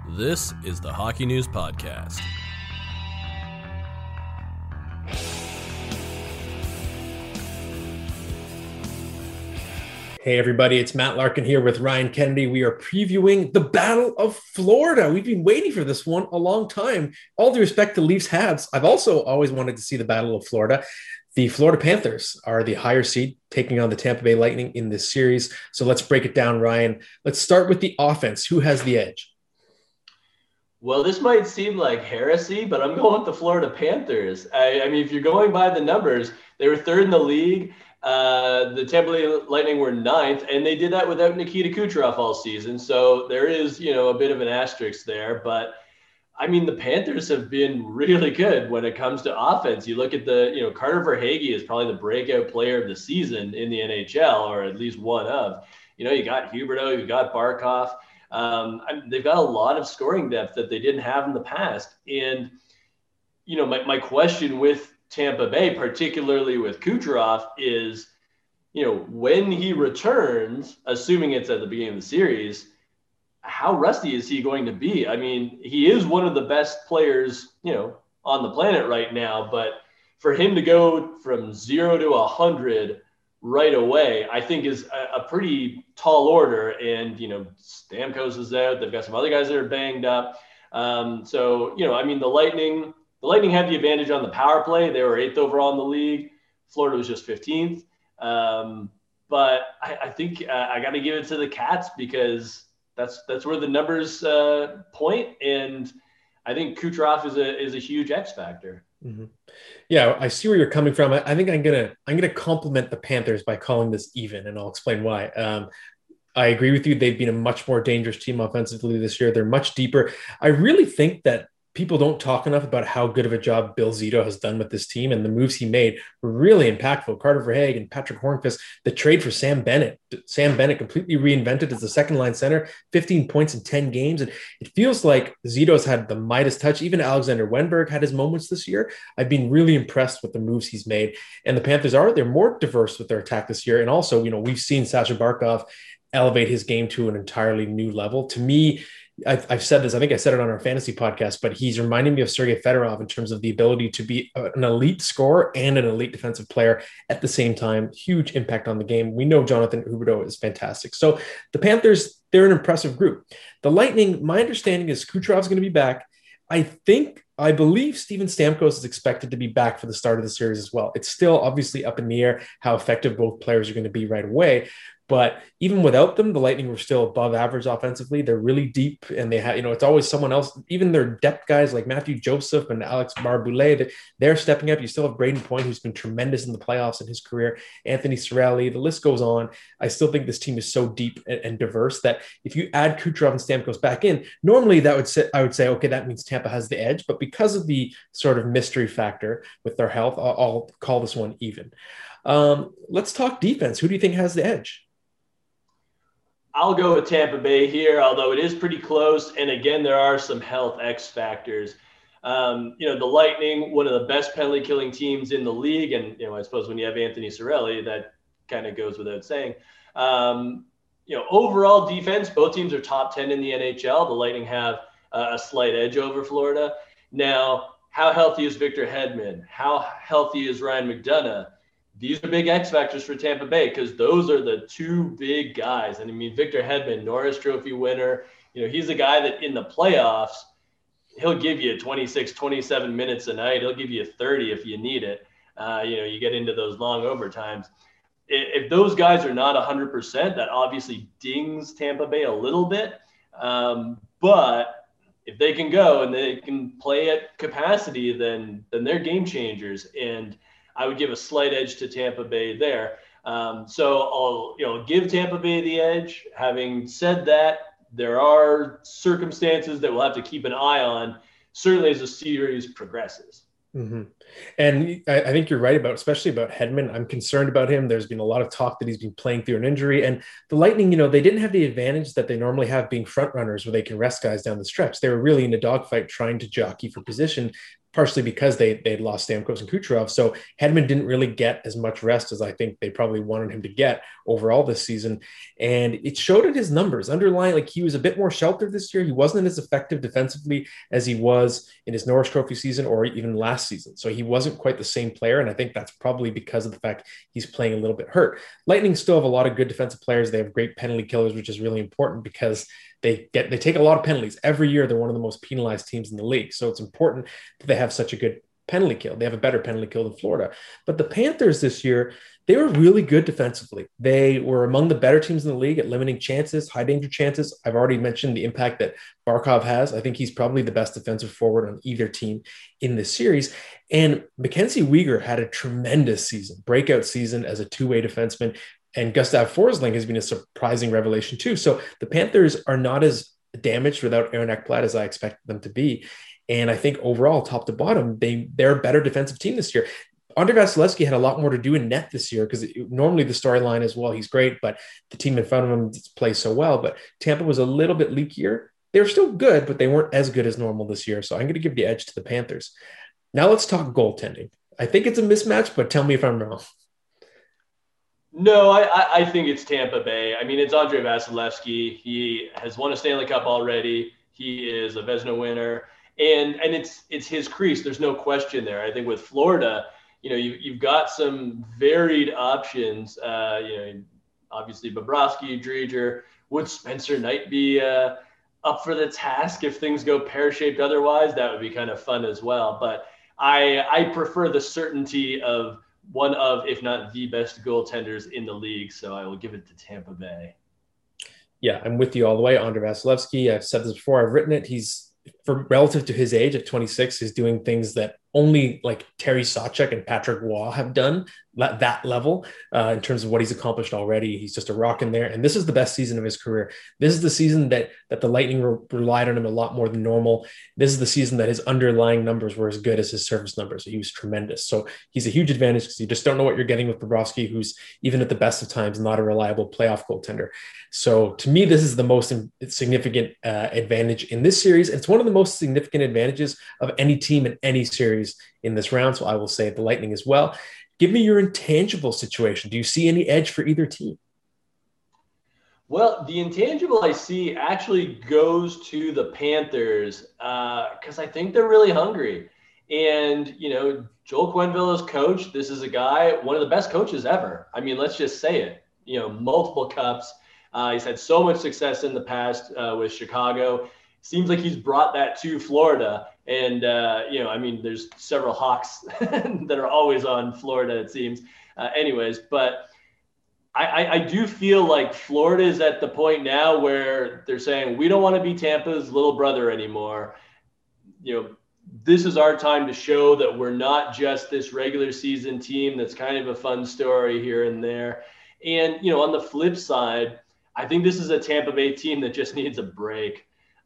This is the Hockey News Podcast. Hey everybody, it's Matt Larkin here with Ryan Kennedy. We are previewing the Battle of Florida. We've been waiting for this one a long time. All due respect to Leafs Habs, I've also always wanted to see the Battle of Florida. The Florida Panthers are the higher seed taking on the Tampa Bay Lightning in this series. So let's break it down, Ryan. Let's start with the offense. Who has the edge? Well, this might seem like heresy, but I'm going with the Florida Panthers. I mean, if you're going by the numbers, they were third in the league. The Tampa Bay Lightning were ninth, and they did that without Nikita Kucherov all season. So there is, a bit of an asterisk there. But, I mean, the Panthers have been really good when it comes to offense. You look at Carter Verhaeghe is probably the breakout player of the season in the NHL, or at least one of. You got Huberdeau, you got Barkov. They've got a lot of scoring depth that they didn't have in the past. And, my question with Tampa Bay, particularly with Kucherov, is, when he returns, assuming it's at the beginning of the series, how rusty is he going to be? I mean, he is one of the best players, on the planet right now, but for him to go from 0 to 100 right away, I think is a pretty tall order. And, Stamkos is out. They've got some other guys that are banged up. The Lightning had the advantage on the power play. They were 8th overall in the league. Florida was just 15th. But I think I got to give it to the Cats because that's where the numbers point. And I think Kucherov is a huge X factor. Mm-hmm. Yeah, I see where you're coming from. I think I'm gonna compliment the Panthers by calling this even, and I'll explain why. I agree with you. They've been a much more dangerous team offensively this year. They're much deeper. I really think that people don't talk enough about how good of a job Bill Zito has done with this team, and the moves he made were really impactful. Carter Verhaeghe and Patrick Hornqvist, the trade for Sam Bennett. Sam Bennett completely reinvented as the second-line center, 15 points in 10 games. And it feels like Zito's had the Midas touch. Even Alexander Wenberg had his moments this year. I've been really impressed with the moves he's made. And the Panthers they're more diverse with their attack this year. And also, we've seen Sasha Barkov elevate his game to an entirely new level. To me, I've said this, I think I said it on our fantasy podcast, but he's reminding me of Sergei Fedorov in terms of the ability to be an elite scorer and an elite defensive player at the same time. Huge impact on the game. We know Jonathan Huberdeau is fantastic. So the Panthers, they're an impressive group. The Lightning, my understanding is Kucherov's going to be back. I believe Steven Stamkos is expected to be back for the start of the series as well. It's still obviously up in the air how effective both players are going to be right away. But even without them, the Lightning were still above average offensively. They're really deep, and they have, it's always someone else. Even their depth guys like Matthew Joseph and Alex Barre-Boulet, they're stepping up. You still have Braden Point, who's been tremendous in the playoffs in his career. Anthony Cirelli, the list goes on. I still think this team is so deep and diverse that if you add Kucherov and Stamkos back in, normally I would say, okay, that means Tampa has the edge. But because of the sort of mystery factor with their health, I'll call this one even. Let's talk defense. Who do you think has the edge? I'll go with Tampa Bay here, although it is pretty close. And again, there are some health X factors. The Lightning, one of the best penalty killing teams in the league. And, I suppose when you have Anthony Cirelli, that kind of goes without saying. Overall defense, both teams are top 10 in the NHL. The Lightning have a slight edge over Florida. Now, how healthy is Victor Hedman? How healthy is Ryan McDonagh? These are big X factors for Tampa Bay because those are the two big guys. And I mean, Victor Hedman, Norris Trophy winner, he's a guy that in the playoffs, he'll give you 26, 27 minutes a night. He'll give you 30 if you need it. You get into those long overtimes. If those guys are not 100%, that obviously dings Tampa Bay a little bit. But if they can go and they can play at capacity, then they're game changers. And I would give a slight edge to Tampa Bay there. So I'll give Tampa Bay the edge. Having said that, there are circumstances that we'll have to keep an eye on, certainly as the series progresses. Mm-hmm. And I think you're right especially about Hedman. I'm concerned about him. There's been a lot of talk that he's been playing through an injury, and the Lightning, they didn't have the advantage that they normally have being front runners where they can rest guys down the stretch. They were really in a dogfight trying to jockey for position. partially because they'd lost Stamkos and Kucherov. So Hedman didn't really get as much rest as I think they probably wanted him to get overall this season. And it showed in his numbers. Underlying, like he was a bit more sheltered this year. He wasn't as effective defensively as he was in his Norris Trophy season or even last season. So he wasn't quite the same player. And I think that's probably because of the fact he's playing a little bit hurt. Lightning still have a lot of good defensive players. They have great penalty killers, which is really important because they take a lot of penalties every year. They're one of the most penalized teams in the league. So it's important that they have such a good penalty kill. They have a better penalty kill than Florida. But the Panthers this year, they were really good defensively. They were among the better teams in the league at limiting chances, high danger chances. I've already mentioned the impact that Barkov has. I think he's probably the best defensive forward on either team in this series. And Mackenzie Weegar had a tremendous season, breakout season as a two-way defenseman. And Gustav Forsling has been a surprising revelation too. So the Panthers are not as damaged without Aaron Ekblad as I expected them to be. And I think overall, top to bottom, they're a better defensive team this year. Andrei Vasilevsky had a lot more to do in net this year because normally the storyline is, well, he's great, but the team in front of him plays so well. But Tampa was a little bit leakier. They were still good, but they weren't as good as normal this year. So I'm going to give the edge to the Panthers. Now let's talk goaltending. I think it's a mismatch, but tell me if I'm wrong. No, I think it's Tampa Bay. I mean, it's Andrei Vasilevsky. He has won a Stanley Cup already. He is a Vezina winner. And it's his crease. There's no question there. I think with Florida, you've got some varied options. Obviously Bobrovsky, Driedger. Would Spencer Knight be up for the task if things go pear-shaped otherwise? That would be kind of fun as well. But I prefer the certainty of one of, if not the best goaltenders in the league. So I will give it to Tampa Bay. Yeah, I'm with you all the way. Andrei Vasilevsky, I've said this before, I've written it. He's, for relative to his age at 26, is doing things that only like Terry Sawchuk and Patrick Waugh have done that level in terms of what he's accomplished already. He's just a rock in there. And this is the best season of his career. This is the season that the Lightning relied on him a lot more than normal. This is the season that his underlying numbers were as good as his service numbers. He was tremendous. So he's a huge advantage because you just don't know what you're getting with Bobrovsky, who's even at the best of times not a reliable playoff goaltender. So to me, this is the most significant advantage in this series. It's one of the most significant advantages of any team in any series in this round. So I will say the Lightning as well. Give me your intangible situation. Do you see any edge for either team? Well, the intangible I see actually goes to the Panthers because I think they're really hungry. And, Joel Quenneville is coach. This is a guy, one of the best coaches ever. I mean, let's just say it, multiple cups. He's had so much success in the past with Chicago. Seems like he's brought that to Florida. And, there's several Hawks that are always on Florida, it seems. But I do feel like Florida is at the point now where they're saying, we don't want to be Tampa's little brother anymore. This is our time to show that we're not just this regular season team that's kind of a fun story here and there. And, on the flip side, I think this is a Tampa Bay team that just needs a break.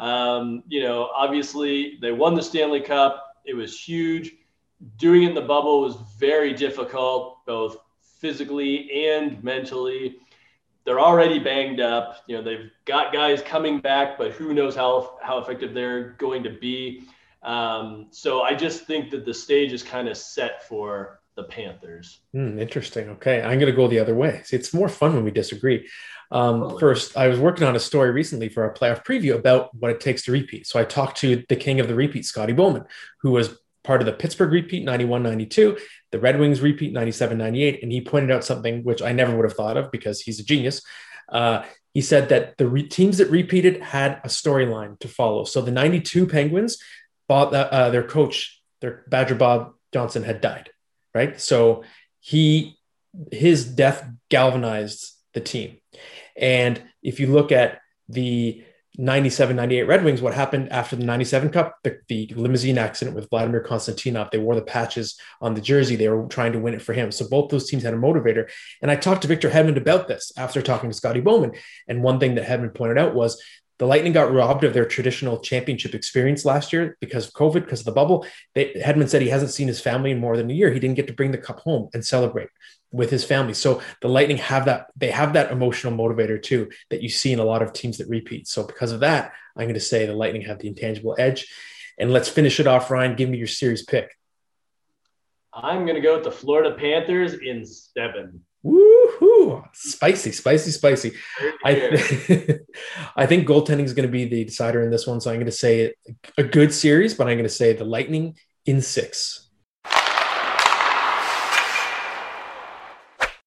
Obviously they won the Stanley Cup. It was huge. Doing it in the bubble was very difficult, both physically and mentally. They're already banged up. They've got guys coming back, but who knows how effective they're going to be. So I just think that the stage is kind of set for the Panthers. Interesting. Okay. I'm going to go the other way. See, it's more fun when we disagree. First, I was working on a story recently for our playoff preview about what it takes to repeat. So I talked to the king of the repeat, Scotty Bowman, who was part of the Pittsburgh repeat 91-92, the Red Wings repeat 97-98. And he pointed out something which I never would have thought of because he's a genius. He said that the teams that repeated had a storyline to follow. So the 92 Penguins, their coach, their Badger Bob Johnson, had died, right? So his death galvanized the team. And if you look at the 97-98 Red Wings, what happened after the 97 Cup, the limousine accident with Vladimir Konstantinov, they wore the patches on the jersey. They were trying to win it for him. So both those teams had a motivator. And I talked to Victor Hedman about this after talking to Scotty Bowman. And one thing that Hedman pointed out was the Lightning got robbed of their traditional championship experience last year because of COVID, because of the bubble. Hedman said he hasn't seen his family in more than a year. He didn't get to bring the cup home and celebrate with his family. So the Lightning have that emotional motivator too, that you see in a lot of teams that repeat. So because of that, I'm going to say the Lightning have the intangible edge. And let's finish it off, Ryan. Give me your series pick. I'm going to go with the Florida Panthers in 7. Woohoo! Spicy. I think goaltending is going to be the decider in this one. So I'm going to say a good series, but I'm going to say the Lightning in 6.